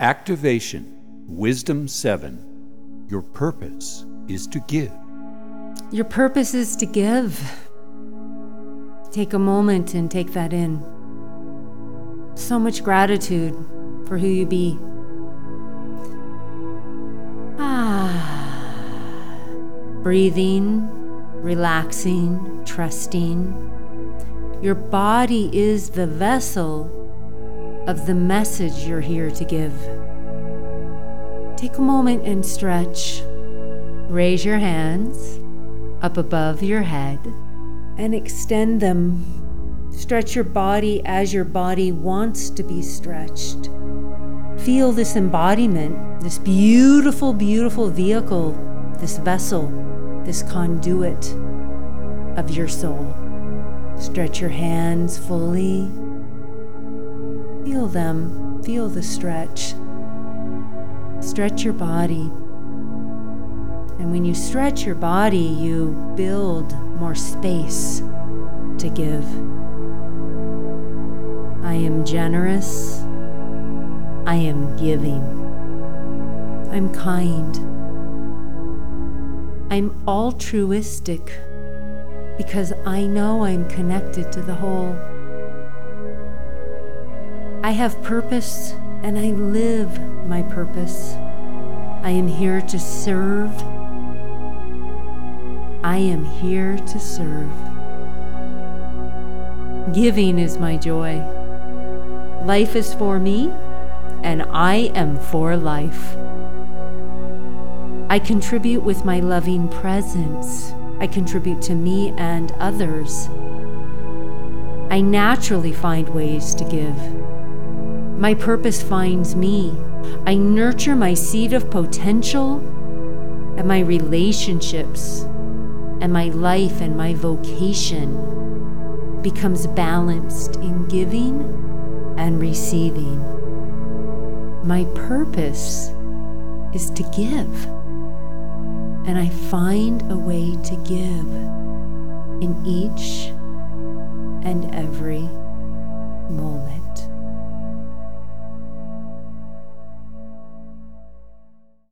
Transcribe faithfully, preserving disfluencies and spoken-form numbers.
Activation Wisdom seven. Your purpose is to give. Your purpose is to give. Take a moment and take that in. So much gratitude for who you be. Ah. Breathing, relaxing, trusting. Your body is the vessel of the message you're here to give. Take a moment and stretch. Raise your hands up above your head and extend them. Stretch your body as your body wants to be stretched. Feel this embodiment, this beautiful, beautiful vehicle, this vessel, this conduit of your soul. Stretch your hands fully. Feel them. Feel the stretch. Stretch your body. And when you stretch your body, you build more space to give. I am generous. I am giving. I'm kind. I'm altruistic because I know I'm connected to the whole. I have purpose and I live my purpose. I am here to serve. I am here to serve. Giving is my joy. Life is for me, and I am for life. I contribute with my loving presence. I contribute to me and others. I naturally find ways to give. My purpose finds me. I nurture my seed of potential, and my relationships, and my life and my vocation becomes balanced in giving and receiving. My purpose is to give, and I find a way to give in each and every moment.